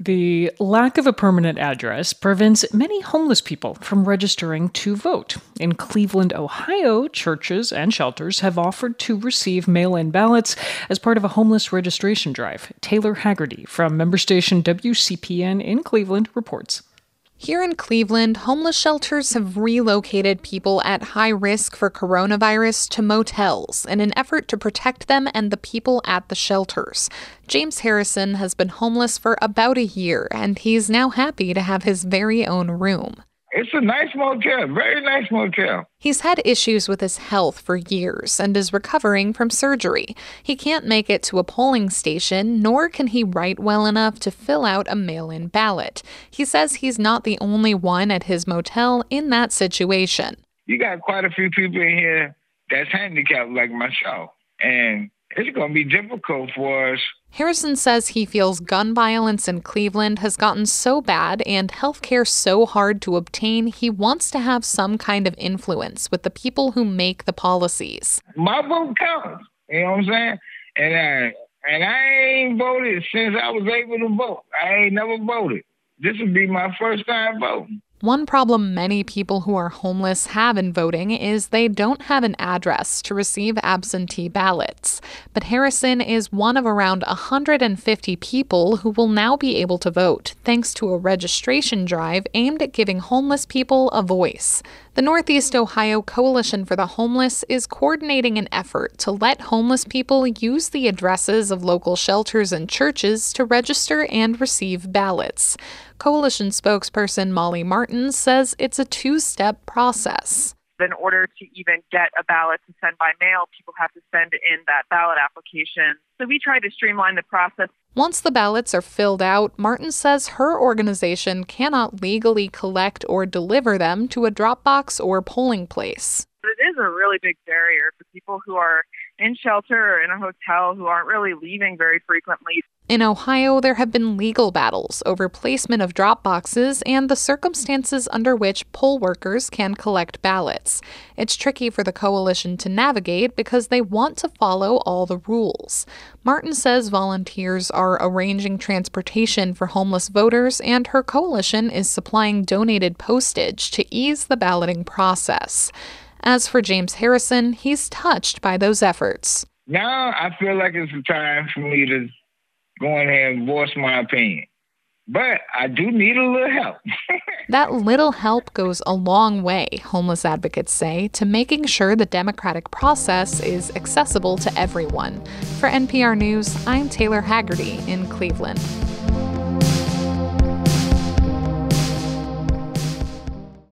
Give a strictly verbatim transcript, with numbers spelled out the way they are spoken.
The lack of a permanent address prevents many homeless people from registering to vote. In Cleveland, Ohio, churches and shelters have offered to receive mail-in ballots as part of a homeless registration drive. Taylor Haggerty from member station W C P N in Cleveland reports. Here in Cleveland, homeless shelters have relocated people at high risk for coronavirus to motels in an effort to protect them and the people at the shelters. James Harrison has been homeless for about a year, and he's now happy to have his very own room. It's a nice motel, very nice motel. He's had issues with his health for years and is recovering from surgery. He can't make it to a polling station, nor can he write well enough to fill out a mail-in ballot. He says he's not the only one at his motel in that situation. You got quite a few people in here that's handicapped like myself, and it's going to be difficult for us. Harrison says he feels gun violence in Cleveland has gotten so bad and healthcare so hard to obtain, he wants to have some kind of influence with the people who make the policies. My vote counts, you know what I'm saying? And I, and I ain't voted since I was able to vote. I ain't never voted. This would be my first time voting. One problem many people who are homeless have in voting is they don't have an address to receive absentee ballots. But Harrison is one of around one hundred fifty people who will now be able to vote, thanks to a registration drive aimed at giving homeless people a voice. The Northeast Ohio Coalition for the Homeless is coordinating an effort to let homeless people use the addresses of local shelters and churches to register and receive ballots. Coalition spokesperson Molly Martin says it's a two-step process. In order to even get a ballot to send by mail, people have to send in that ballot application. So we try to streamline the process. Once the ballots are filled out, Martin says her organization cannot legally collect or deliver them to a drop box or polling place. It is a really big barrier for people who are in shelter or in a hotel who aren't really leaving very frequently. In Ohio, there have been legal battles over placement of drop boxes and the circumstances under which poll workers can collect ballots. It's tricky for the coalition to navigate because they want to follow all the rules. Martin says volunteers are arranging transportation for homeless voters, and her coalition is supplying donated postage to ease the balloting process. As for James Harrison, he's touched by those efforts. Now I feel like it's the time for me to go in here and voice my opinion. But I do need a little help. That little help goes a long way, homeless advocates say, to making sure the democratic process is accessible to everyone. For N P R News, I'm Taylor Haggerty in Cleveland.